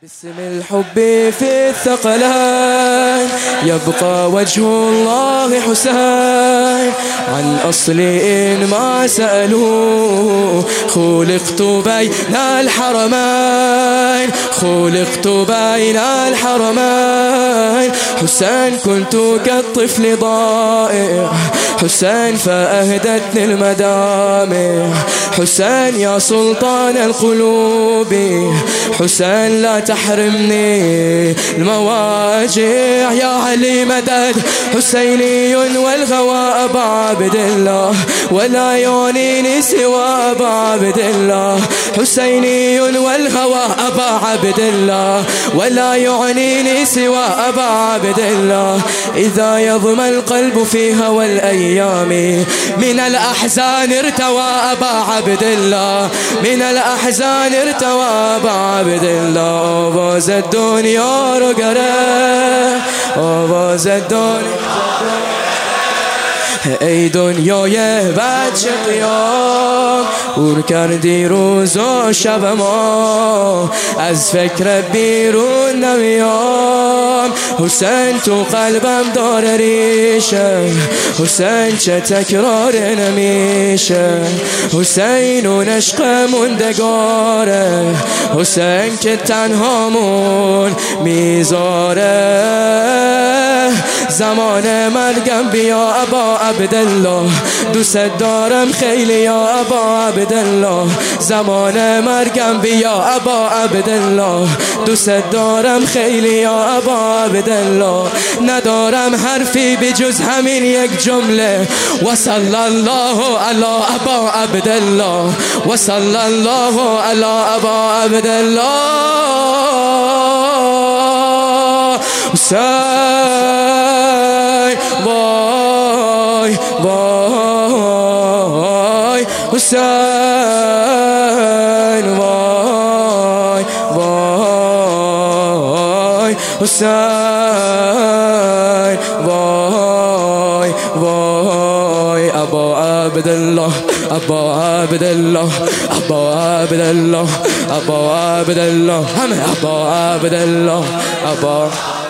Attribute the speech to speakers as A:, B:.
A: باسم الحب في الثقلين يبقى وجه الله حسين. عن أصل إن ما سألوا خلقت بين الحرمين، خلقت بين الحرمين. حسين كنت كالطفل ضائع، حسين فأهدتني المدامع. حسين يا سلطان القلوب، حسين لا تحرمني المواجع. يا علي مدد حسيني والغوى أبا عبد الله، ولا يعنيني سوى أبا عبد الله. حسيني والغوى أبا عبد الله، ولا يعنيني سوى أبا عبد الله. إذا يظما القلب في هوى الأيام من الأحزان ارتوى أبا عبد الله، من الأحزان ارتوى أبا عبد الله. باز الدنيا رقره، باز الدنيا ای دنیای بچه قیام، اور کردی روز و شب ما، از فکر بیرون نمیام. حسین تو قلبم داره ریشه، حسین چه تکرار نمیشه. حسین اون عشق موندگاره، حسین که تنهامون میذاره. زمان مرگم بیا ابا عبدالله، دوست دارم خیلی یا ابا عبدالله. زمان مرگم بیا ابا عبدالله، دوست دارم خیلی یا ابا عبدالله. ندارم حرفی بجز همین یک جمله، و صلی الله علی ابا عبدالله، و صلی الله علی ابا عبدالله. حسین وای وای، حسین وای وای، حسین وای وای. ابا عبدالله، ابا عبدالله، ابا عبدالله، ابا عبدالله، همه ابا عبدالله، ابا